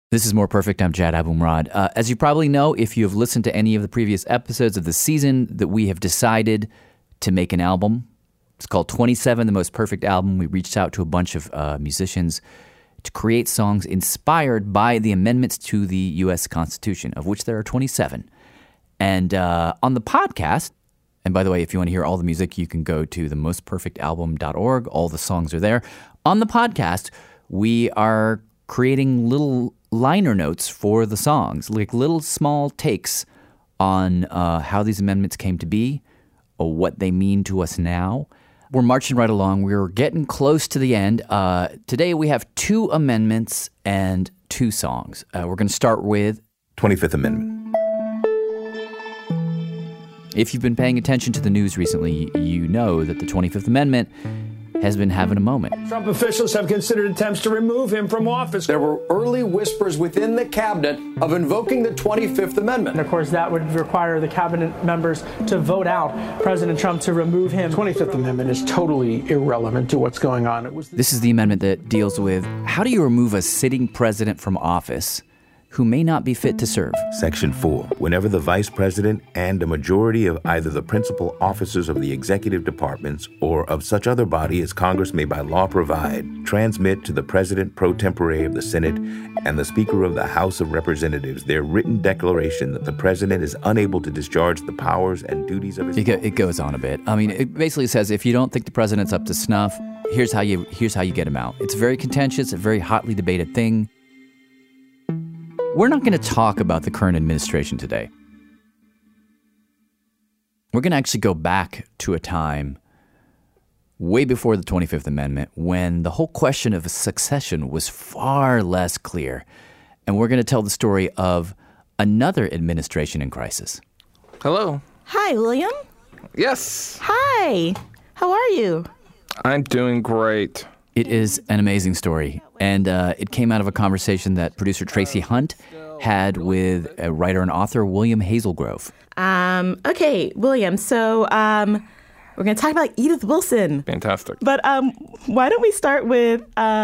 This is More Perfect. I'm Jad Abumrad. As you probably know, if you have listened to any of the previous episodes of the season, that we have decided to make an album. It's called 27, The Most Perfect Album. We reached out to a bunch of musicians to create songs inspired by the amendments to the U.S. Constitution, of which there are 27. And on the podcast, and by the way, if you want to hear all the music, you can go to themostperfectalbum.org. All the songs are there. On the podcast, we are creating little liner notes for the songs, like little small takes on how these amendments came to be, or what they mean to us now. We're marching right along. We're getting close to the end. Today we have 2 amendments and 2 songs. We're going to start with 25th Amendment. If you've been paying attention to the news recently, you know that the 25th Amendment has been having a moment. Trump officials have considered attempts to remove him from office. There were early whispers within the cabinet of invoking the 25th Amendment. And of course, that would require the cabinet members to vote out President Trump to remove him. The 25th Amendment is totally irrelevant to what's going on. This is the amendment that deals with how do you remove a sitting president from office who may not be fit to serve. Section 4. Whenever the vice president and a majority of either the principal officers of the executive departments or of such other body as Congress may by law provide, transmit to the president pro tempore of the Senate and the Speaker of the House of Representatives their written declaration that the president is unable to discharge the powers and duties of his... It goes on a bit. I mean, it basically says if you don't think the president's up to snuff, here's how you get him out. It's very contentious, a very hotly debated thing. We're not going to talk about the current administration today. We're going to actually go back to a time way before the 25th Amendment when the whole question of succession was far less clear. And we're going to tell the story of another administration in crisis. Hello. Hi, William. Yes. Hi. How are you? I'm doing great. It is an amazing story, and it came out of a conversation that producer Tracy Hunt had with a writer and author, William Hazelgrove. Okay, William, so we're going to talk about Edith Wilson. Fantastic. But why don't we start with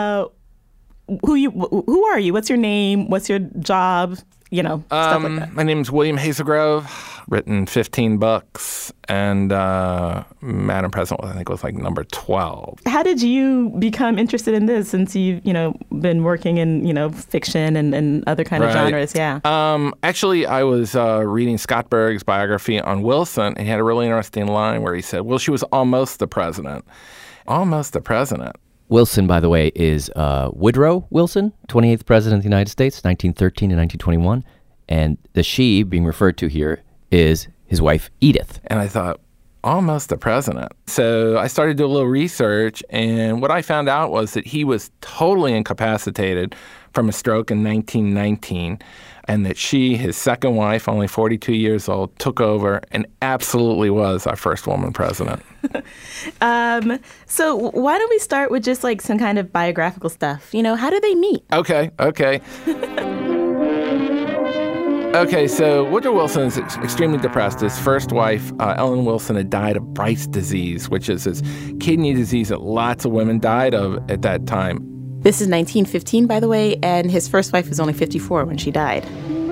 who are you? What's your name? What's your job? You know, stuff like that. My name's William Hazelgrove. Written 15 books, and Madam President, I think, was like number 12. How did you become interested in this since you've, been working in, fiction and other kind of genres? Yeah. Actually, I was reading Scott Berg's biography on Wilson, and he had a really interesting line where he said, well, she was almost the president. Almost the president. Wilson, by the way, is Woodrow Wilson, 28th President of the United States, 1913 to 1921. And the she being referred to here is his wife, Edith. And I thought, almost the president. So I started to do a little research, and what I found out was that he was totally incapacitated from a stroke in 1919, and that she, his second wife, only 42 years old, took over and absolutely was our first woman president. So why don't we start with just like some kind of biographical stuff? How do they meet? Okay. Okay, so Woodrow Wilson is extremely depressed. His first wife, Ellen Wilson, had died of Bright's disease, which is this kidney disease that lots of women died of at that time. This is 1915, by the way, and his first wife was only 54 when she died.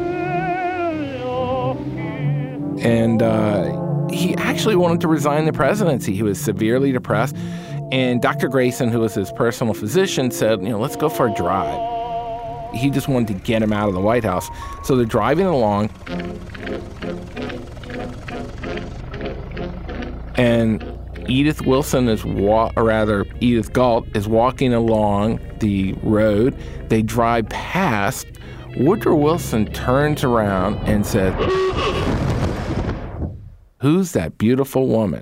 And he actually wanted to resign the presidency. He was severely depressed. And Dr. Grayson, who was his personal physician, said, let's go for a drive. He just wanted to get him out of the White House. So they're driving along, and Edith Wilson Edith Galt is walking along the road. They drive past. Woodrow Wilson turns around and said, "Who's that beautiful woman?"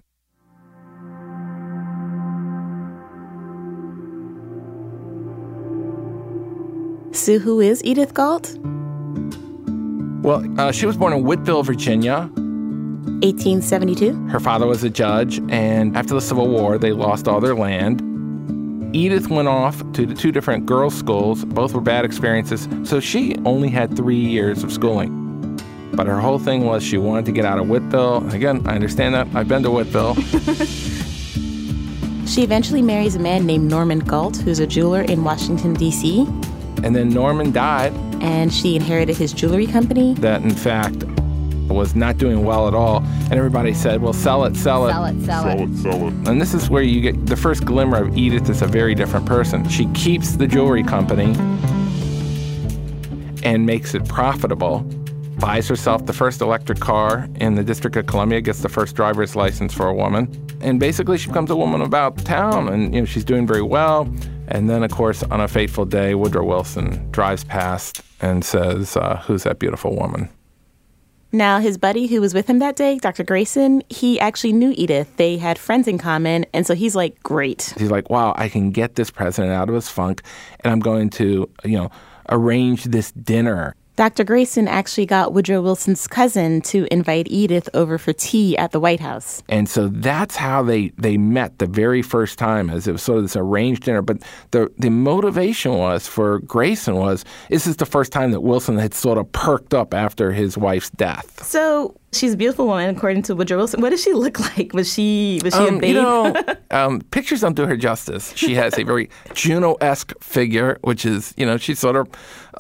So who is Edith Galt? Well, she was born in Whiteville, Virginia. 1872. Her father was a judge, and after the Civil War, they lost all their land. Edith went off to the 2 different girls' schools. Both were bad experiences, so she only had 3 years of schooling. But her whole thing was she wanted to get out of Whiteville. Again, I understand that. I've been to Whiteville. She eventually marries a man named Norman Galt, who's a jeweler in Washington, D.C. And then Norman died. And she inherited his jewelry company. That, in fact, was not doing well at all. And everybody said, well, sell it. And this is where you get the first glimmer of Edith as a very different person. She keeps the jewelry company and makes it profitable, buys herself the first electric car in the District of Columbia, gets the first driver's license for a woman. And basically she becomes a woman about town, and she's doing very well. And then, of course, on a fateful day, Woodrow Wilson drives past and says, who's that beautiful woman? Now, his buddy who was with him that day, Dr. Grayson, he actually knew Edith. They had friends in common, and so he's like, great. He's like, wow, I can get this president out of his funk, and I'm going to, arrange this dinner. Dr. Grayson actually got Woodrow Wilson's cousin to invite Edith over for tea at the White House. And so that's how they met the very first time, as it was sort of this arranged dinner. But the motivation for Grayson was, this is the first time that Wilson had sort of perked up after his wife's death. So she's a beautiful woman, according to Woodrow Wilson. What does she look like? Was she a babe? Pictures don't do her justice. She has a very Juno-esque figure, which is, she's sort of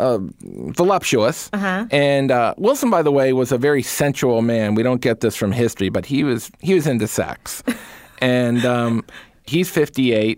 voluptuous. Uh-huh. And Wilson, by the way, was a very sensual man. We don't get this from history, but he was into sex. And he's 58.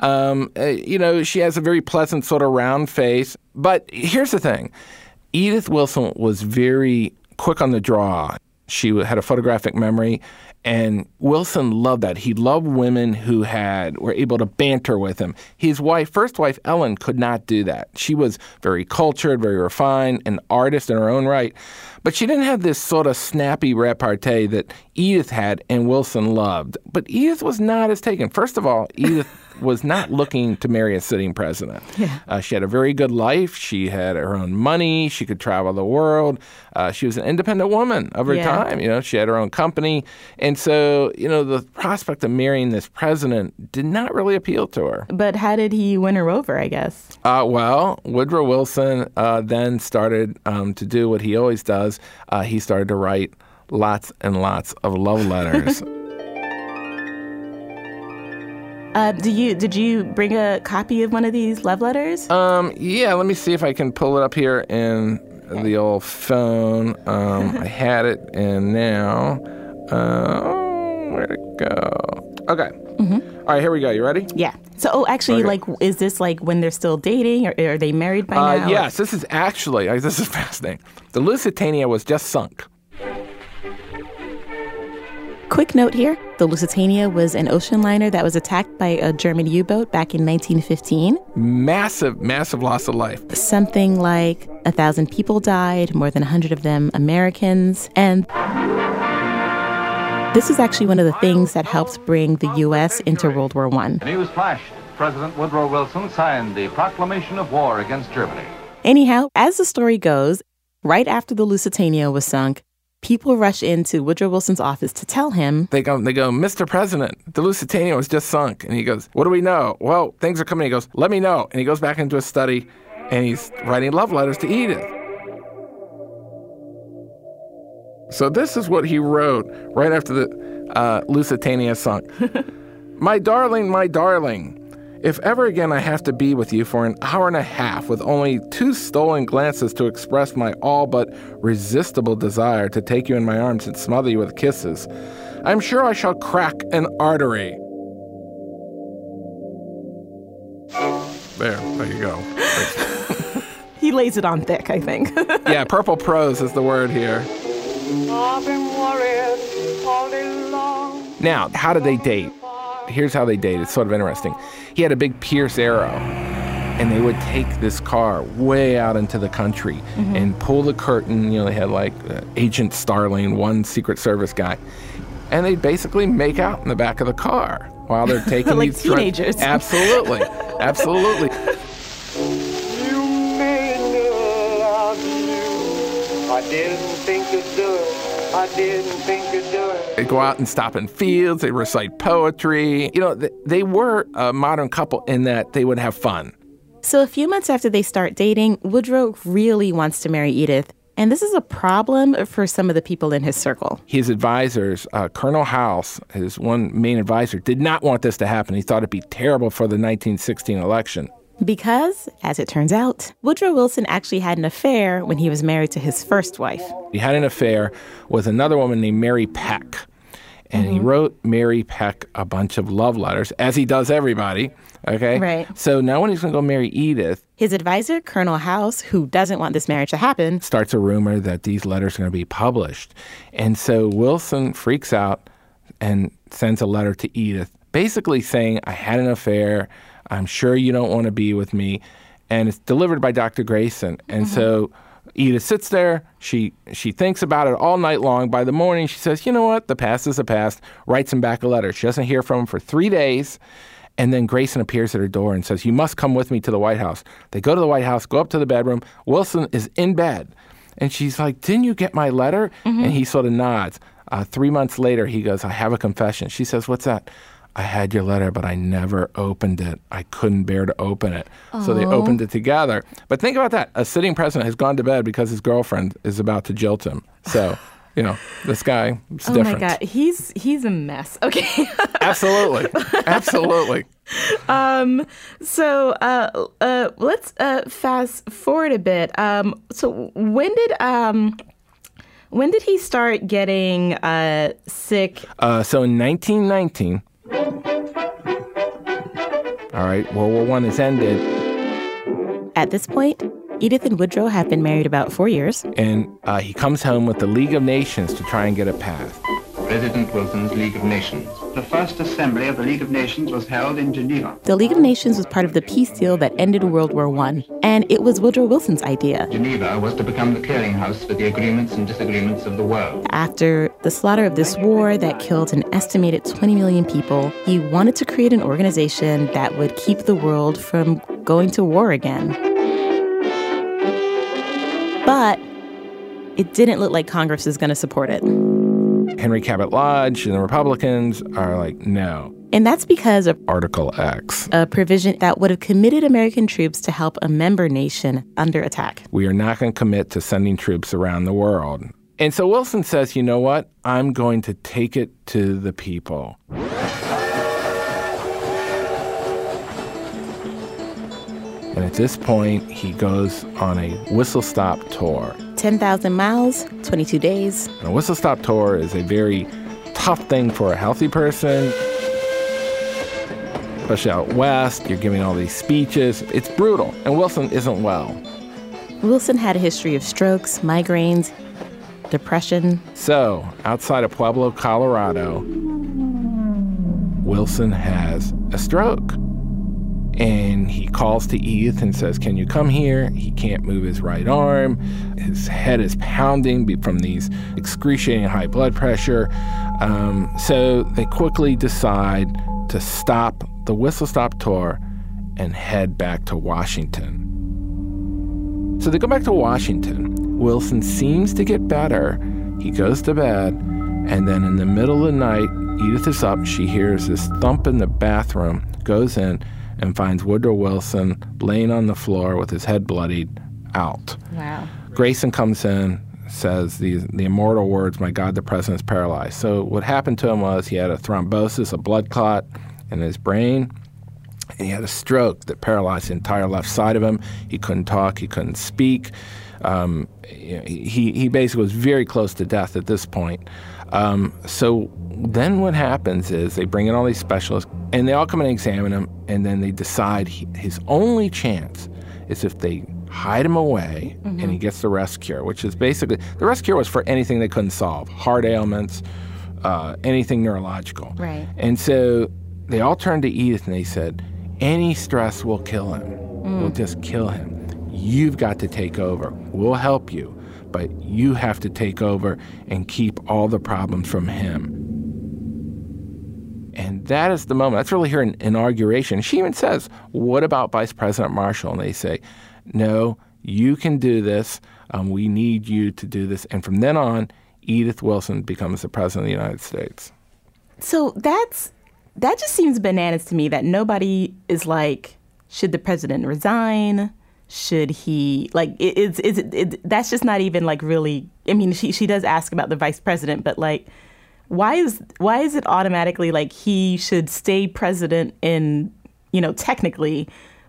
Uh-huh. She has a very pleasant sort of round face. But here's the thing. Edith Wilson was very quick on the draw. She had a photographic memory, and Wilson loved that. He loved women who were able to banter with him. His first wife, Ellen, could not do that. She was very cultured, very refined, an artist in her own right. But she didn't have this sort of snappy repartee that Edith had and Wilson loved. But Edith was not as taken. First of all, Edith was not looking to marry a sitting president. Yeah. She had a very good life. She had her own money. She could travel the world. She was an independent woman of her time. She had her own company. And so, the prospect of marrying this president did not really appeal to her. But how did he win her over, I guess? Well, Woodrow Wilson then started to do what he always does. He started to write lots and lots of love letters. Did you bring a copy of one of these love letters? Yeah, let me see if I can pull it up here in the old phone. I had it, and now, where'd it go? Okay. Mm-hmm. All right, here we go. You ready? Yeah. So, actually, is this like when they're still dating, or are they married by now? Yes, this is actually, this is fascinating. The Lusitania was just sunk. Quick note here, the Lusitania was an ocean liner that was attacked by a German U-boat back in 1915. Massive, massive loss of life. Something like 1,000 people died, more than 100 of them Americans. And this is actually one of the things that helped bring the U.S. into World War I. News flashed. President Woodrow Wilson signed the proclamation of war against Germany. Anyhow, as the story goes, right after the Lusitania was sunk, people rush into Woodrow Wilson's office to tell him. They go, Mr. President, the Lusitania was just sunk. And he goes, what do we know? Well, things are coming. He goes, let me know. And he goes back into his study, and he's writing love letters to Edith. So this is what he wrote right after the Lusitania sunk. My darling, if ever again I have to be with you for an hour and a half with only 2 stolen glances to express my all but resistible desire to take you in my arms and smother you with kisses, I'm sure I shall crack an artery. There you go. He lays it on thick, I think. Yeah, purple prose is the word here. I've been worried all day long. Now, how did they date? Here's how they dated. It's sort of interesting. He had a big Pierce Arrow, and they would take this car way out into the country and pull the curtain. They had like Agent Starling, one Secret Service guy, and they'd basically make out in the back of the car while they're taking like these teenagers. Absolutely. You made me love you. I didn't think you'd do it. They'd go out and stop in fields. They'd recite poetry. They were a modern couple in that they would have fun. So a few months after they start dating, Woodrow really wants to marry Edith. And this is a problem for some of the people in his circle. His advisors, Colonel House, his one main advisor, did not want this to happen. He thought it'd be terrible for the 1916 election. Because, as it turns out, Woodrow Wilson actually had an affair when he was married to his first wife. He had an affair with another woman named Mary Peck. And he wrote Mary Peck a bunch of love letters, as he does everybody, okay? Right. So now when he's going to go marry Edith, his advisor, Colonel House, who doesn't want this marriage to happen, starts a rumor that these letters are going to be published. And so Wilson freaks out and sends a letter to Edith, basically saying, I had an affair. I'm sure you don't want to be with me. And it's delivered by Dr. Grayson. And so Edith sits there. She thinks about it all night long. By the morning, she says, you know what? The past is the past. Writes him back a letter. She doesn't hear from him for 3 days. And then Grayson appears at her door and says, you must come with me to the White House. They go to the White House, go up to the bedroom. Wilson is in bed. And she's like, didn't you get my letter? And he sort of nods. 3 months later, he goes, I have a confession. She says, what's that? I had your letter, but I never opened it. I couldn't bear to open it. So they opened it together. But think about that. A sitting president has gone to bed because his girlfriend is about to jilt him. So, this guy is different. Oh, my God. He's a mess. Okay. Absolutely. Absolutely. So let's fast forward a bit. So when did he start getting sick? So in 1919, all right, World War I has ended. At this point, Edith and Woodrow have been married about 4 years. And he comes home with the League of Nations to try and get it passed. President Wilson's League of Nations. The first assembly of the League of Nations was held in Geneva. The League of Nations was part of the peace deal that ended World War I, and it was Woodrow Wilson's idea. Geneva was to become the clearinghouse for the agreements and disagreements of the world. After the slaughter of this war that killed an estimated 20 million people, he wanted to create an organization that would keep the world from going to war again. But it didn't look like Congress was going to support it. Henry Cabot Lodge and the Republicans are like, no. And that's because of Article X, a provision that would have committed American troops to help a member nation under attack. We are not going to commit to sending troops around the world. And so Wilson says, you know what? I'm going to take it to the people. And at this point, he goes on a whistle-stop tour. 10,000 miles, 22 days. And a whistle-stop tour is a very tough thing for a healthy person. Especially out west, you're giving all these speeches. It's brutal, and Wilson isn't well. Wilson had a history of strokes, migraines, depression. So, outside of Pueblo, Colorado, Wilson has a stroke. And he calls to Edith and says, can you come here? He can't move his right arm. His head is pounding from these excruciating high blood pressure. So they quickly decide to stop the whistle-stop tour and head back to Washington. So they go back to Washington. Wilson seems to get better. He goes to bed. And then in the middle of the night, Edith is up. She hears this thump in the bathroom, goes in, and finds Woodrow Wilson laying on the floor with his head bloodied out. Wow. Grayson comes in, says the immortal words, my God, the president's paralyzed. So what happened to him was he had a thrombosis, a blood clot in his brain, and he had a stroke that paralyzed the entire left side of him. He couldn't talk, he couldn't speak. He basically was very close to death at this point. So then what happens is they bring in all these specialists, and they all come and examine him, and then they decide his only chance is if they hide him away and he gets the rest cure, which is basically, the rest cure was for anything they couldn't solve, heart ailments, anything neurological. Right. And so they all turned to Edith and they said, any stress will kill him. We'll just kill him. You've got to take over. We'll help you, but you have to take over and keep all the problems from him. And that is the moment. That's really her inauguration. She even says, what about Vice President Marshall? And they say, no, you can do this. We need you to do this. And from then on, Edith Wilson becomes the President of the United States. So that just seems bananas to me that nobody is like, should the president resign? Should he, like, that's just not even like really, I mean, she does ask about the vice president, but like, why is it automatically like he should stay president in, technically,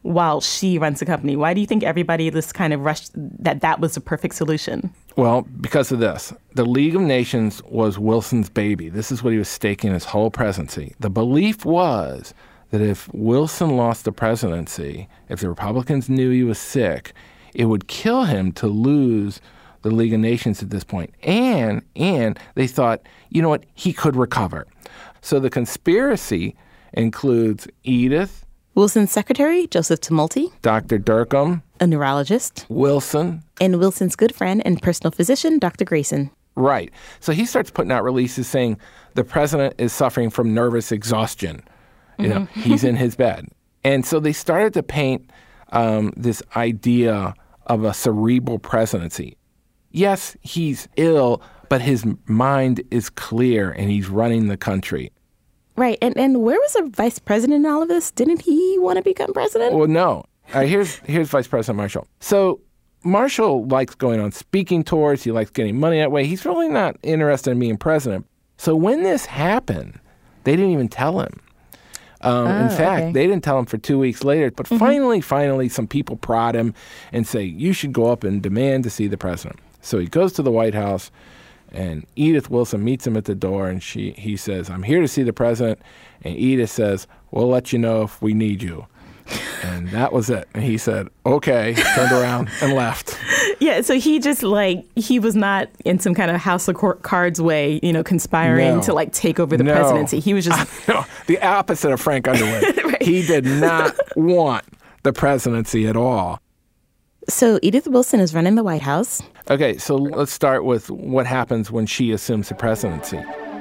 while she runs the company? Why do you think everybody just kind of rushed that was the perfect solution? Well, because of this. The League of Nations was Wilson's baby. This is what he was staking his whole presidency. The belief was that if Wilson lost the presidency, if the Republicans knew he was sick, it would kill him to lose the League of Nations at this point. And they thought, you know what, he could recover. So the conspiracy includes Edith, Wilson's secretary, Joseph Tumulty, Dr. Durkheim, a neurologist, Wilson, and Wilson's good friend and personal physician, Dr. Grayson. Right. So he starts putting out releases saying the president is suffering from nervous exhaustion. You know, he's in his bed. And so they started to paint this idea of a cerebral presidency. Yes, he's ill, but his mind is clear and he's running the country. Right. And where was the vice president in all of this? Didn't he want to become president? Well, no. Here's Vice President Marshall. So Marshall likes going on speaking tours. He likes getting money that way. He's really not interested in being president. So when this happened, they didn't even tell him. In fact, they didn't tell him for 2 weeks later. But finally, some people prod him and say, you should go up and demand to see the president. So he goes to the White House, and Edith Wilson meets him at the door, and he says, I'm here to see the president. And Edith says, we'll let you know if we need you. And that was it. And he said, okay, turned around and left. Yeah, so he just he was not in some kind of House of Cards way, conspiring to take over the presidency. He was just... No, the opposite of Frank Underwood. Right. He did not want the presidency at all. So Edith Wilson is running the White House. Okay, so let's start with what happens when she assumes the presidency.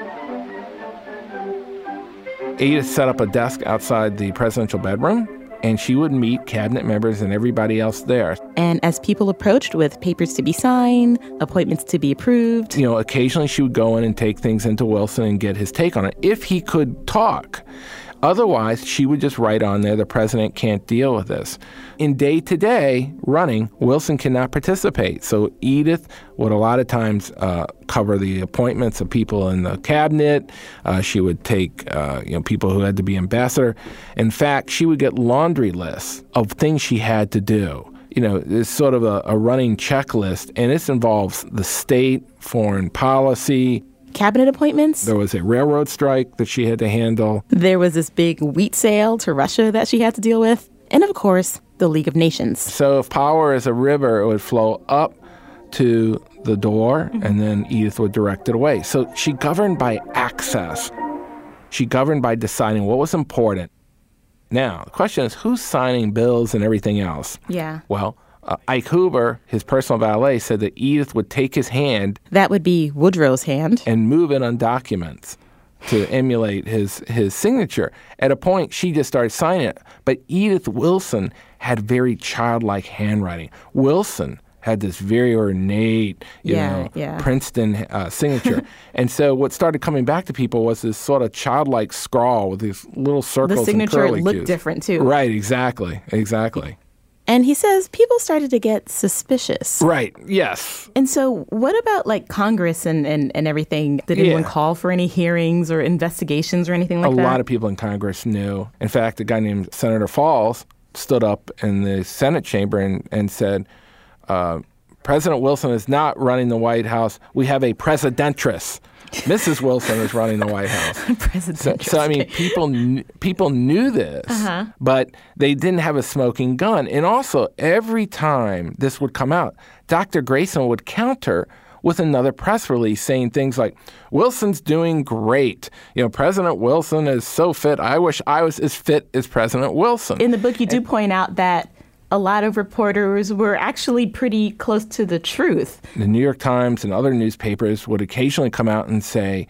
Edith set up a desk outside the presidential bedroom, and she would meet cabinet members and everybody else there. And as people approached with papers to be signed, appointments to be approved. Occasionally she would go in and take things into Wilson and get his take on it, if he could talk. Otherwise, she would just write on there, the president can't deal with this. In day-to-day running, Wilson cannot participate. So Edith would a lot of times cover the appointments of people in the cabinet. She would take people who had to be ambassador. In fact, she would get laundry lists of things she had to do. It's sort of a running checklist, and this involves the state, foreign policy, cabinet appointments. There was a railroad strike that she had to handle. There was this big wheat sale to Russia that she had to deal with. And of course, the League of Nations. So if power is a river, it would flow up to the door, and then Edith would direct it away. So she governed by access. She governed by deciding what was important. Now, the question is, who's signing bills and everything else? Yeah. Well, Ike Hoover, his personal valet, said that Edith would take his hand. That would be Woodrow's hand. And move it on documents to emulate his signature. At a point, she just started signing it. But Edith Wilson had very childlike handwriting. Wilson had this very ornate, Princeton signature. And so what started coming back to people was this sort of childlike scrawl with these little circles and curlicues. The signature looked different, too. Right, exactly. And he says people started to get suspicious. Right, yes. And so what about Congress and everything? Did anyone call for any hearings or investigations or anything like that? A lot of people in Congress knew. In fact, a guy named Senator Falls stood up in the Senate chamber and said, President Wilson is not running the White House. We have a presidentress. Mrs. Wilson is running the White House. So I mean, people knew this, but they didn't have a smoking gun. And also, every time this would come out, Dr. Grayson would counter with another press release saying things like, Wilson's doing great. President Wilson is so fit. I wish I was as fit as President Wilson. In the book, you do point out that a lot of reporters were actually pretty close to the truth. The New York Times and other newspapers would occasionally come out and say,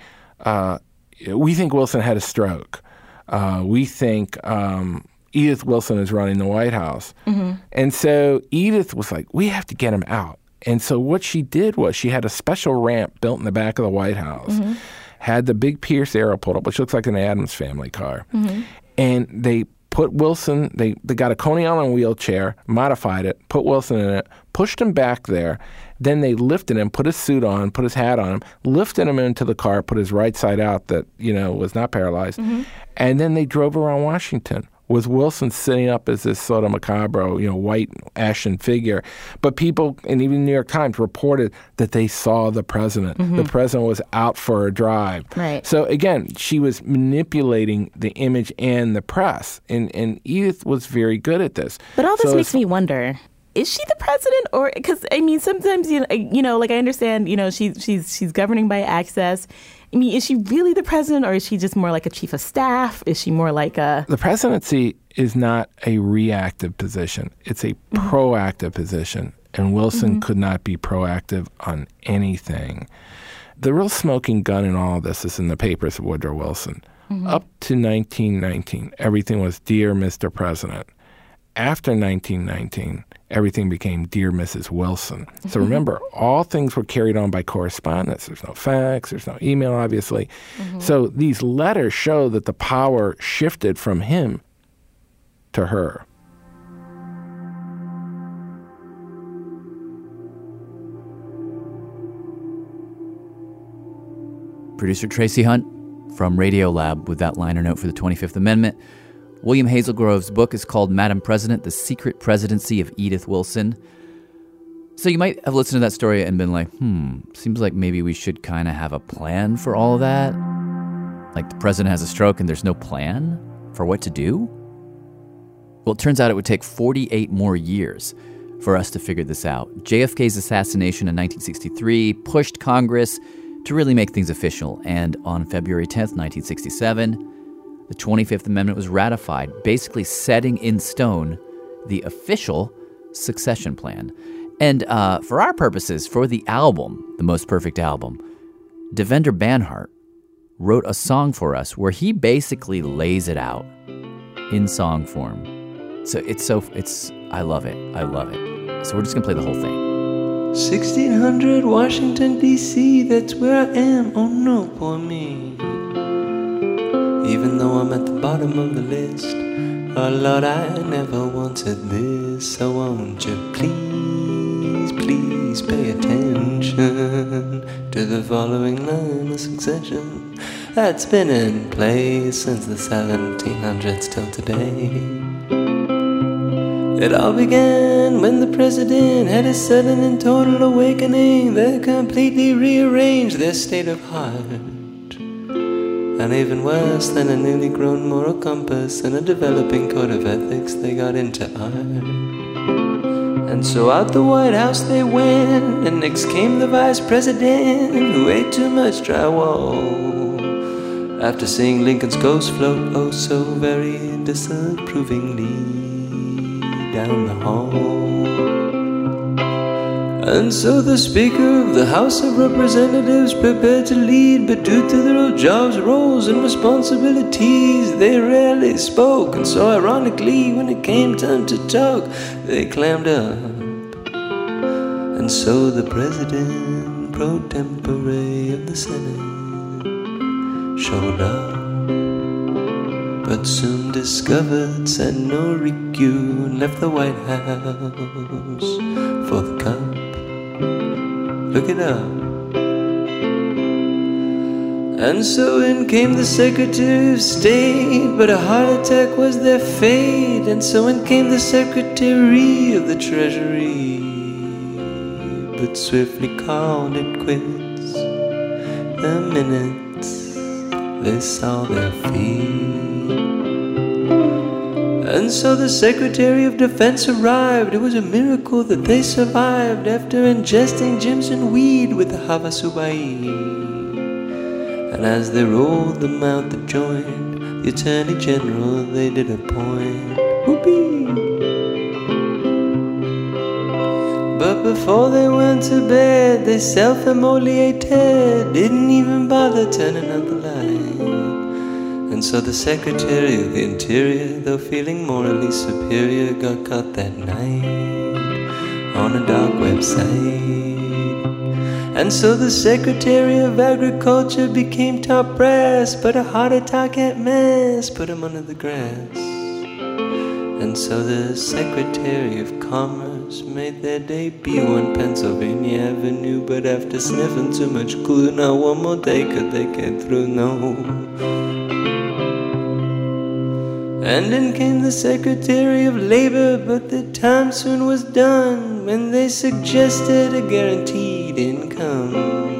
we think Wilson had a stroke. We think Edith Wilson is running the White House. And so Edith was like, we have to get him out. And so what she did was she had a special ramp built in the back of the White House, had the big Pierce Arrow pulled up, which looks like an Addams Family car. And they put Wilson, they got a Coney Island wheelchair, modified it, put Wilson in it, pushed him back there. Then they lifted him, put his suit on, put his hat on him, lifted him into the car, put his right side out that, was not paralyzed. And then they drove around Washington was Wilson sitting up as this sort of macabre, white ashen figure. But people, and even the New York Times, reported that they saw the president. Mm-hmm. The president was out for a drive. Right. So again, she was manipulating the image and the press. And Edith was very good at this. But all this makes me wonder, is she the president? Or, because, I mean, sometimes, like I understand, she's governing by access. I mean, is she really the president, or is she just more like a chief of staff? Is she more like a... The presidency is not a reactive position. It's a proactive position. And Wilson could not be proactive on anything. The real smoking gun in all of this is in the papers of Woodrow Wilson. Up to 1919, everything was Dear Mr. President. After 1919, everything became Dear Mrs. Wilson. So remember, all things were carried on by correspondence. There's no fax, there's no email, obviously. So these letters show that the power shifted from him to her. Producer Tracy Hunt from Radiolab with that liner note for the 25th Amendment. William Hazelgrove's book is called Madam President, The Secret Presidency of Edith Wilson. So you might have listened to that story and been like, seems like maybe we should kind of have a plan for all of that. Like the president has a stroke and there's no plan for what to do? Well, it turns out it would take 48 more years for us to figure this out. JFK's assassination in 1963 pushed Congress to really make things official. And on February 10th, 1967, the 25th Amendment was ratified, basically setting in stone the official succession plan. And for our purposes, for the album, The Most Perfect Album, Devendra Banhart wrote a song for us where he basically lays it out in song form. So I love it. I love it. So we're just going to play the whole thing. 1600 Washington, D.C., that's where I am. Oh no, poor me. Even though I'm at the bottom of the list, oh Lord, I never wanted this. So won't you please, please pay attention to the following line of succession that's been in place since the 1700s till today. It all began when the president had a sudden and total awakening that completely rearranged their state of heart. And even worse than a newly grown moral compass and a developing code of ethics, they got into art. And so out the White House they went, and next came the vice president who ate too much drywall after seeing Lincoln's ghost float oh so very disapprovingly down the hall. And so the Speaker of the House of Representatives prepared to lead, but due to their old jobs, roles, and responsibilities, they rarely spoke. And so ironically, when it came time to talk, they clammed up. And so the President pro tempore of the Senate showed up, but soon discovered Senorique left the White House for the cup. Look it up. And so in came the Secretary of State, but a heart attack was their fate. And so in came the Secretary of the Treasury, but swiftly called it quits the minute they saw their feet. And so the Secretary of Defense arrived. It was a miracle that they survived after ingesting Jimson weed with the Havasubai. And as they rolled them out the joint, the Attorney General they did appoint. Whoopee! But before they went to bed, they self-immolated, didn't even bother turning out the light. And so the Secretary of the Interior, though feeling morally superior, got caught that night on a dark website. And so the Secretary of Agriculture became top brass, but a heart attack at mass put him under the grass. And so the Secretary of Commerce made their debut on Pennsylvania Avenue, but after sniffing too much glue, not one more day could they get through, no. And in came the Secretary of Labor, but the time soon was done when they suggested a guaranteed income.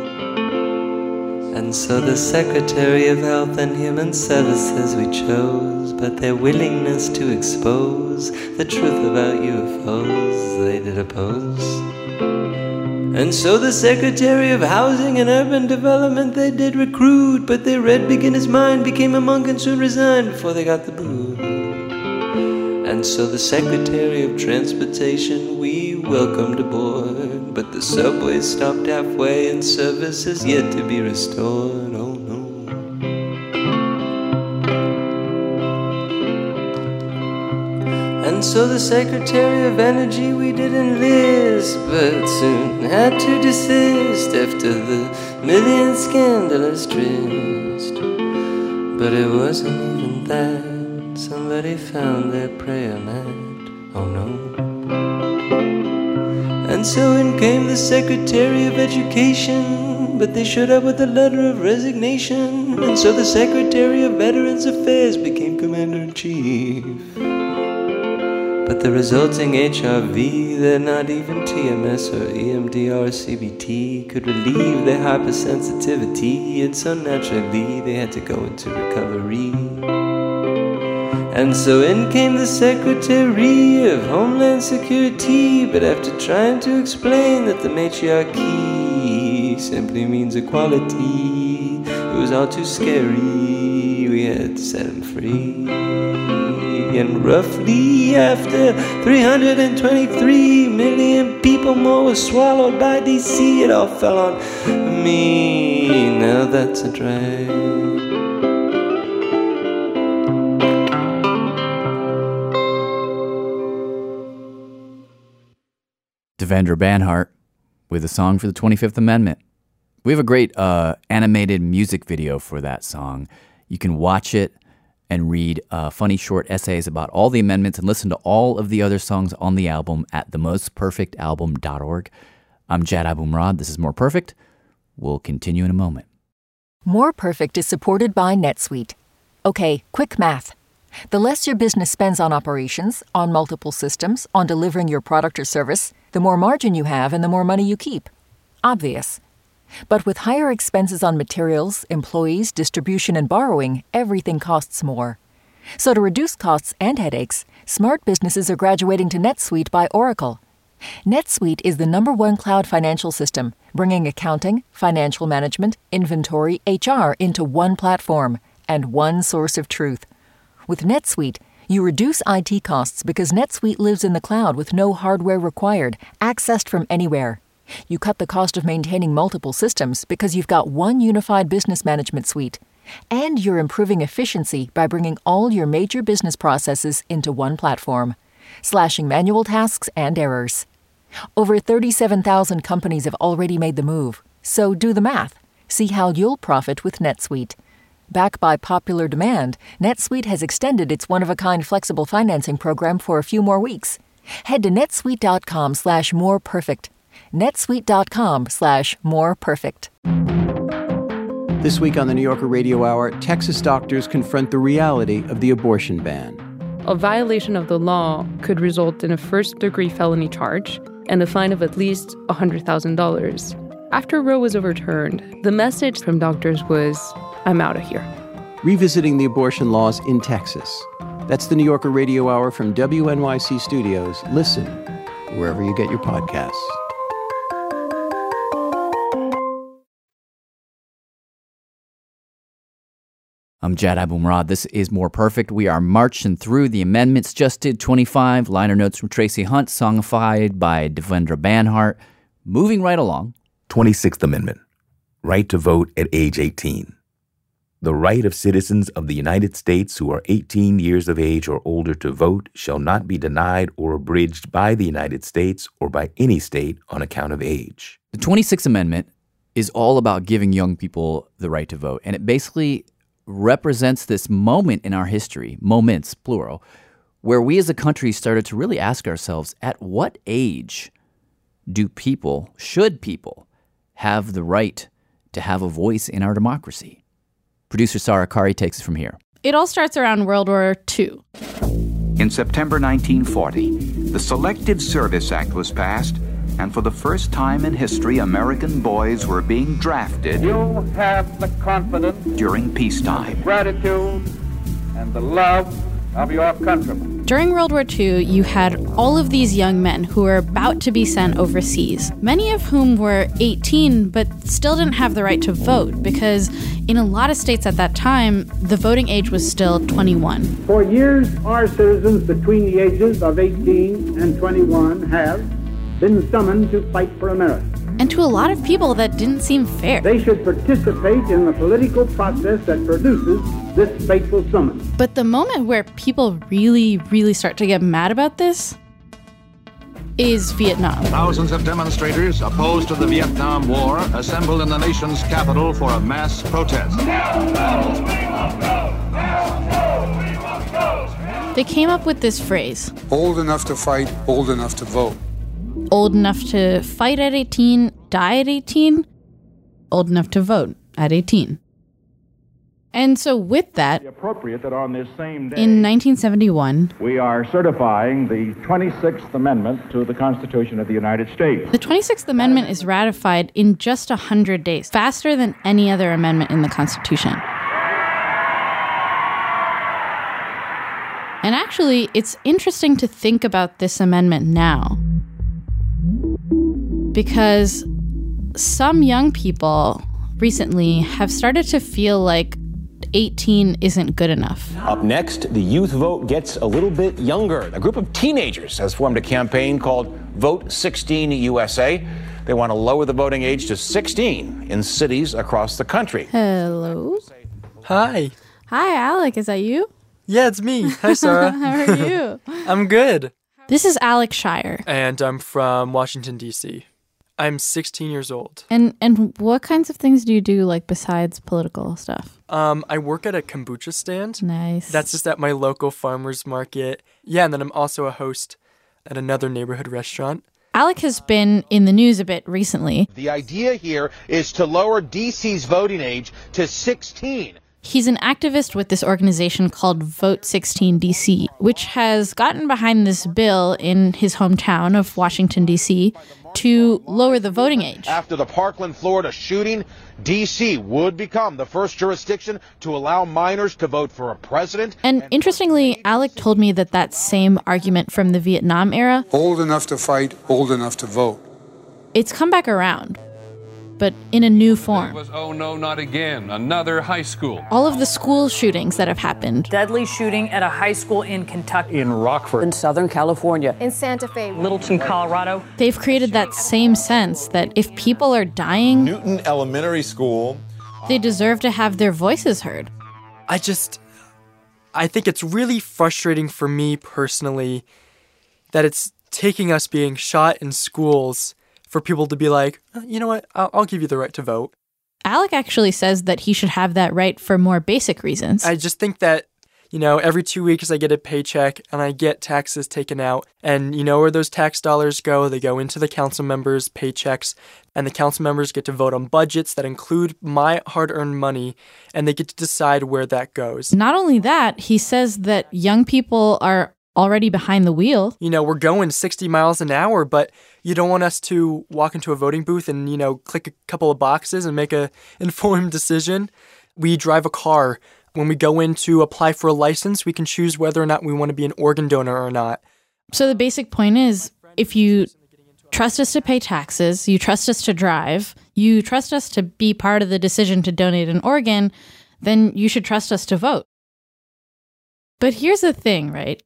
And so the Secretary of Health and Human Services we chose, but their willingness to expose the truth about UFOs they did oppose. And so the Secretary of Housing and Urban Development they did recruit, but they read Beginner's Mind, became a monk and soon resigned before they got the boot. And so the Secretary of Transportation we welcomed aboard, but the subway stopped halfway and service is yet to be restored. Oh no. And so the Secretary of Energy we did enlist, but soon had to desist after the million scandalous tryst. But it wasn't even that. Somebody found their prayer mat. Oh no. And so in came the Secretary of Education, but they showed up with a letter of resignation. And so the Secretary of Veterans Affairs became Commander-in-Chief. But the resulting HRV that not even TMS or EMDR or CBT could relieve their hypersensitivity, and so naturally they had to go into recovery. And so in came the Secretary of Homeland Security, but after trying to explain that the matriarchy simply means equality, it was all too scary, we had to set him free. And roughly after 323 million people more were swallowed by DC, it all fell on me. Now that's a drag. Devendra Banhart with a song for the 25th Amendment. We have a great animated music video for that song. You can watch it and read funny short essays about all the amendments and listen to all of the other songs on the album at themostperfectalbum.org. I'm Jad Abumrad. This is More Perfect. We'll continue in a moment. More Perfect is supported by NetSuite. Okay, quick math. The less your business spends on operations, on multiple systems, on delivering your product or service, the more margin you have and the more money you keep. Obvious. But with higher expenses on materials, employees, distribution, and borrowing, everything costs more. So to reduce costs and headaches, smart businesses are graduating to NetSuite by Oracle. NetSuite is the #1 cloud financial system, bringing accounting, financial management, inventory, HR into one platform and one source of truth. With NetSuite, you reduce IT costs because NetSuite lives in the cloud with no hardware required, accessed from anywhere. You cut the cost of maintaining multiple systems because you've got one unified business management suite. And you're improving efficiency by bringing all your major business processes into one platform, slashing manual tasks and errors. Over 37,000 companies have already made the move. So do the math. See how you'll profit with NetSuite. Backed by popular demand, NetSuite has extended its one-of-a-kind flexible financing program for a few more weeks. Head to netsuite.com/moreperfect. netsuite.com/moreperfect. This week on the New Yorker Radio Hour, Texas doctors confront the reality of the abortion ban. A violation of the law could result in a first-degree felony charge and a fine of at least $100,000. After Roe was overturned, the message from doctors was, I'm out of here. Revisiting the abortion laws in Texas. That's the New Yorker Radio Hour from WNYC Studios. Listen wherever you get your podcasts. I'm Jad Abumrad. This is More Perfect. We are marching through the amendments. Just did 25. Liner notes from Tracy Hunt, songified by Devendra Banhart. Moving right along. 26th Amendment. Right to vote at age 18. The right of citizens of the United States who are 18 years of age or older to vote shall not be denied or abridged by the United States or by any state on account of age. The 26th Amendment is all about giving young people the right to vote, and it basically represents this moment in our history, moments, plural, where we as a country started to really ask ourselves, at what age should people have the right to have a voice in our democracy? Producer Sarah Kari takes it from here. it all starts around World War II. In September 1940, the Selective Service Act was passed, and for the first time in history, American boys were being drafted. You have the confidence, during peacetime. gratitude, and the love of your countrymen. During World War II, you had all of these young men who were about to be sent overseas, many of whom were 18 but still didn't have the right to vote because in a lot of states at that time, the voting age was still 21. For years, our citizens between the ages of 18 and 21 have been summoned to fight for America. And to a lot of people, that didn't seem fair. They should participate in the political process that produces this fateful summons. But the moment where people really, really start to get mad about this is Vietnam. Thousands of demonstrators opposed to the Vietnam War assembled in the nation's capital for a mass protest. They came up with this phrase. Old enough to fight, old enough to vote. Old enough to fight at 18, die at 18, old enough to vote at 18. And so with that, appropriate that on this same day, in 1971, we are certifying the 26th Amendment to the Constitution of the United States. The 26th Amendment is ratified in just 100 days, faster than any other amendment in the Constitution. And actually, it's interesting to think about this amendment now, because some young people recently have started to feel like 18 isn't good enough. Up next, the youth vote gets a little bit younger. A group of teenagers has formed a campaign called Vote 16 USA. They want to lower the voting age to 16 in cities across the country. Hello. Hi. Hi, Alec. Is that you? Yeah, it's me. Hi, Sarah. How are you? I'm good. This is Alec Shire. And I'm from Washington, D.C. I'm 16 years old. And what kinds of things do you do, like, besides political stuff? I work at a kombucha stand. Nice. That's just at my local farmer's market. Yeah, and then I'm also a host at another neighborhood restaurant. Alec has been in the news a bit recently. The idea here is to lower D.C.'s voting age to 16. He's an activist with this organization called Vote 16 DC, which has gotten behind this bill in his hometown of Washington, D.C., to lower the voting age. After the Parkland, Florida shooting, D.C. would become the first jurisdiction to allow minors to vote for a president. And interestingly, Alec told me that same argument from the Vietnam era, old enough to fight, old enough to vote, it's come back around, but in a new form. It was, oh no, not again, another high school. All of the school shootings that have happened. Deadly shooting at a high school in Kentucky. In Rockford. In Southern California. In Santa Fe. Littleton, Colorado. They've created that same sense that if people are dying, Newton Elementary School, they deserve to have their voices heard. I think it's really frustrating for me personally that it's taking us being shot in schools for people to be like, you know what, I'll give you the right to vote. Alec actually says that he should have that right for more basic reasons. I just think that, every 2 weeks I get a paycheck and I get taxes taken out. And you know where those tax dollars go? They go into the council members' paychecks. And the council members get to vote on budgets that include my hard-earned money. And they get to decide where that goes. Not only that, he says that young people are already behind the wheel. We're going 60 miles an hour, but you don't want us to walk into a voting booth and, click a couple of boxes and make a informed decision. We drive a car. When we go in to apply for a license, we can choose whether or not we want to be an organ donor or not. So the basic point is, if you trust us to pay taxes, you trust us to drive, you trust us to be part of the decision to donate an organ, then you should trust us to vote. But here's the thing, right?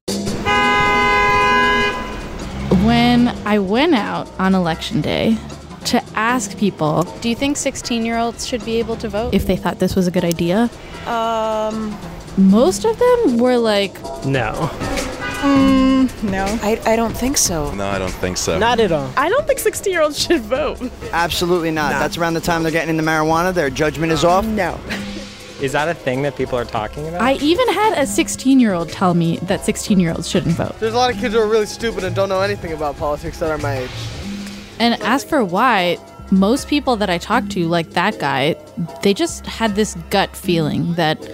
When I went out on election day to ask people, do you think 16-year-olds should be able to vote? If they thought this was a good idea? Most of them were like, no. No. I don't think so. No, I don't think so. Not at all. I don't think 16-year-olds should vote. Absolutely not. That's around the time they're getting into marijuana. Their judgment is off. No. Is that a thing that people are talking about? I even had a 16-year-old tell me that 16-year-olds shouldn't vote. There's a lot of kids who are really stupid and don't know anything about politics that are my age. And as for why, most people that I talked to, like that guy, they just had this gut feeling that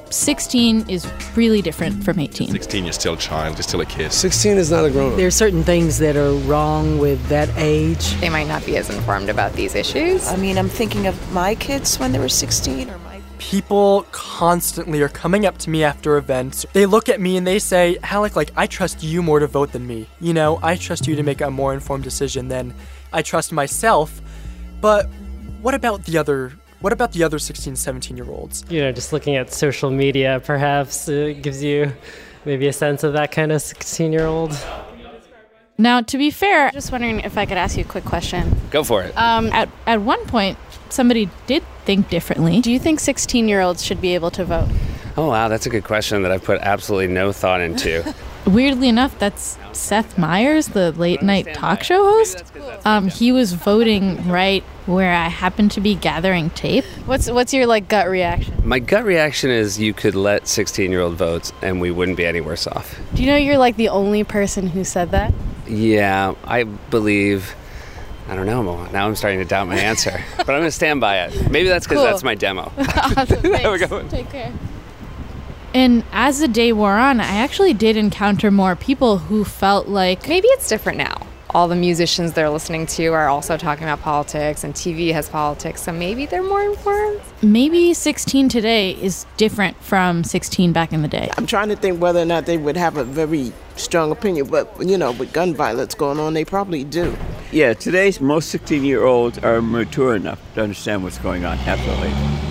16 is really different from 18. 16, you're still a child, you're still a kid. 16 is not a grown-up. There's certain things that are wrong with that age. They might not be as informed about these issues. I mean, I'm thinking of my kids when they were 16 or my... People constantly are coming up to me after events. They look at me and they say, Halleck, like, I trust you more to vote than me. You know, I trust you to make a more informed decision than I trust myself. But what about the other 16, 17-year-olds? You know, just looking at social media perhaps gives you maybe a sense of that kind of 16-year-old. Now, to be fair, just wondering if I could ask you a quick question. Go for it. At one point, somebody did think differently. Do you think 16-year-olds should be able to vote? Oh, wow, that's a good question that I've put absolutely no thought into. Weirdly enough, that's Seth Meyers, the late-night talk show host. He was voting right where I happened to be gathering tape. What's your, like, gut reaction? My gut reaction is you could let 16-year-old vote and we wouldn't be any worse off. Do you know you're, like, the only person who said that? Yeah, I believe... I don't know. Now I'm starting to doubt my answer. But I'm going to stand by it. Maybe that's because that's my demo. Awesome. There we go. Take care. And as the day wore on, I actually did encounter more people who felt like... Maybe it's different now. All the musicians they're listening to are also talking about politics, and TV has politics, so maybe they're more informed. Maybe 16 today is different from 16 back in the day. I'm trying to think whether or not they would have a very strong opinion, but, you know, with gun violence going on, they probably do. Yeah, today's most 16-year-olds are mature enough to understand what's going on, absolutely.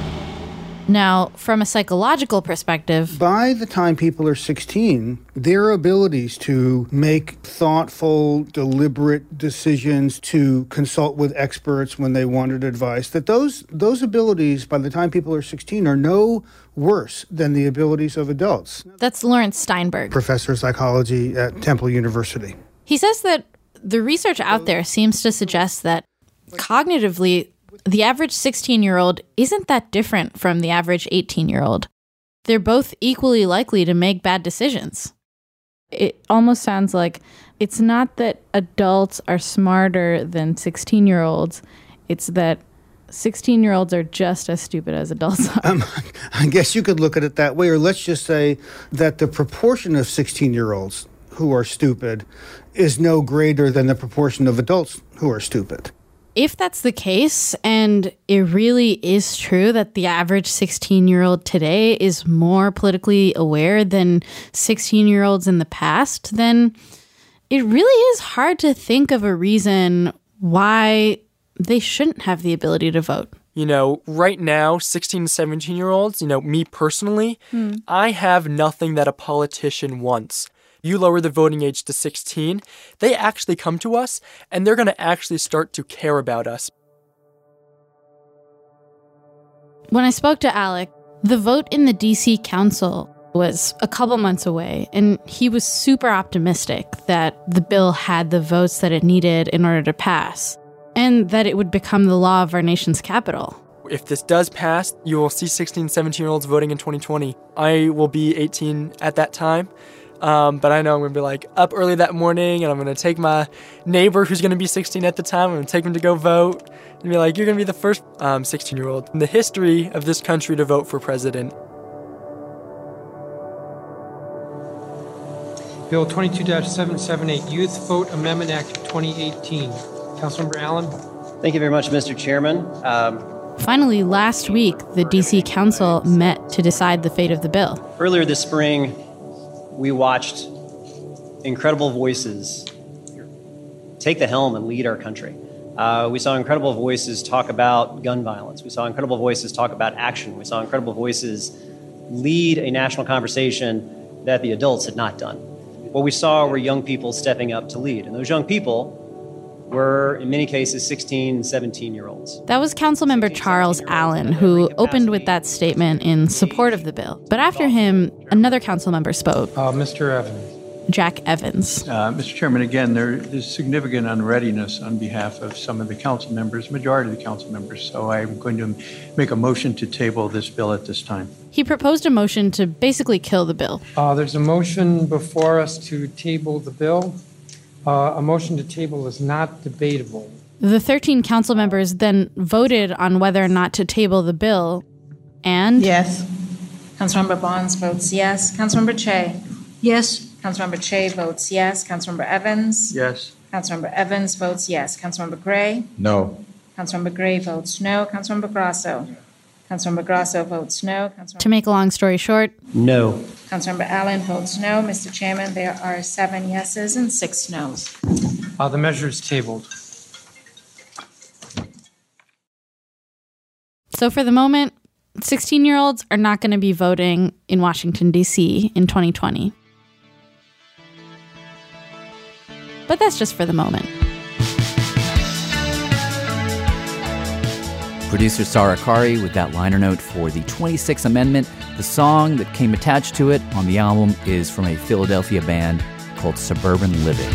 Now, from a psychological perspective... By the time people are 16, their abilities to make thoughtful, deliberate decisions, to consult with experts when they wanted advice, that those abilities, by the time people are 16, are no worse than the abilities of adults. That's Lawrence Steinberg, professor of psychology at Temple University. He says that the research out there seems to suggest that cognitively, the average 16-year-old isn't that different from the average 18-year-old. They're both equally likely to make bad decisions. It almost sounds like it's not that adults are smarter than 16-year-olds. It's that 16-year-olds are just as stupid as adults are. I guess you could look at it that way, or let's just say that the proportion of 16-year-olds who are stupid is no greater than the proportion of adults who are stupid. If that's the case, and it really is true that the average 16-year-old today is more politically aware than 16-year-olds in the past, then it really is hard to think of a reason why they shouldn't have the ability to vote. You know, right now, 16 to 17-year-olds, you know, me personally, I have nothing that a politician wants. You lower the voting age to 16, they actually come to us, and they're going to actually start to care about us. When I spoke to Alec, the vote in the D.C. Council was a couple months away, and he was super optimistic that the bill had the votes that it needed in order to pass, and that it would become the law of our nation's capital. If this does pass, you will see 16, 17-year-olds voting in 2020. I will be 18 at that time. But I know I'm going to be like up early that morning, and I'm going to take my neighbor who's going to be 16 at the time. I'm going to take him to go vote and be like, you're going to be the first 16-year-old in the history of this country to vote for president. Bill 22-778, Youth Vote Amendment Act 2018. Councilmember Allen. Thank you very much, Mr. Chairman. Finally, last week, the D.C. Council met to decide the fate of the bill. Earlier this spring, we watched incredible voices take the helm and lead our country. We saw incredible voices talk about gun violence. We saw incredible voices talk about action. We saw incredible voices lead a national conversation that the adults had not done. What we saw were young people stepping up to lead. And those young people were, in many cases, 16, 17-year-olds. That was Councilmember Charles Allen, who opened with that statement in support of the bill. But after him, another council member spoke. Mr. Evans. Jack Evans. Mr. Chairman, again, there is significant unreadiness on behalf of some of the council members, majority of the council members, so I'm going to make a motion to table this bill at this time. He proposed a motion to basically kill the bill. There's a motion before us to table the bill. A motion to table is not debatable. The 13 council members then voted on whether or not to table the bill, and... Yes. Councilmember Bonds votes yes. Councilmember Che? Yes. Councilmember Che votes yes. Councilmember Evans? Yes. Councilmember Evans votes yes. Councilmember Gray? No. Councilmember Gray votes no. Councilmember Grasso? Councilmember Grasso votes no. To make a long story short, No. Councilmember Allen votes no. Mr. Chairman, there are 7 yeses and 6 noes. The measure is tabled. so for the moment, 16-year-olds are not going to be voting in Washington, D.C. in 2020. But that's just for the moment. Producer Sarah Kari with that liner note for the 26th Amendment. The song that came attached to it on the album is from a Philadelphia band called Suburban Living.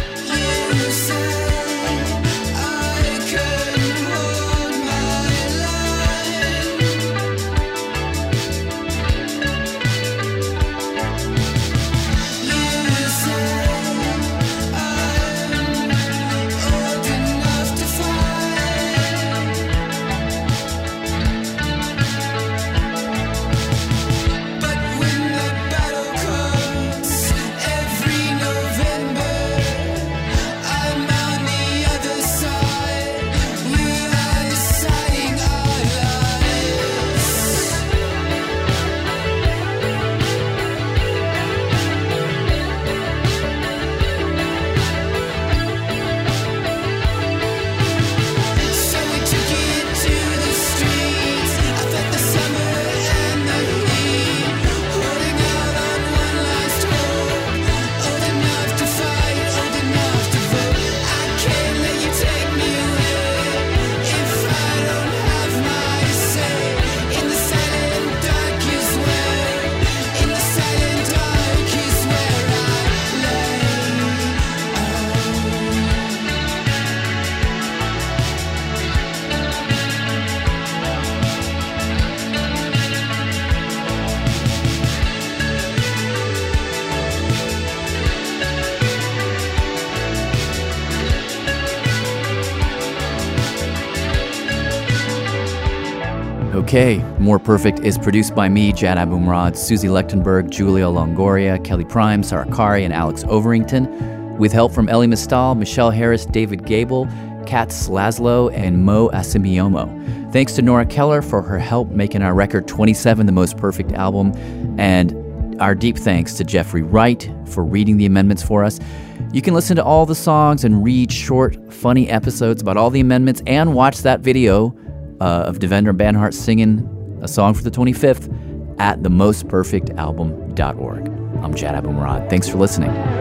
Okay, More Perfect is produced by me, Jad Abumrad, Susie Lechtenberg, Julia Longoria, Kelly Prime, Sarah Kari, and Alex Overington, with help from Ellie Mistal, Michelle Harris, David Gable, Kat Slaslow, and Mo Asimiomo. Thanks to Nora Keller for her help making our record 27 the most perfect album, and our deep thanks to Jeffrey Wright for reading the amendments for us. You can listen to all the songs and read short, funny episodes about all the amendments and watch that video of Devendra Banhart singing a song for the 25th at themostperfectalbum.org. I'm Jad Abumrad. Thanks for listening.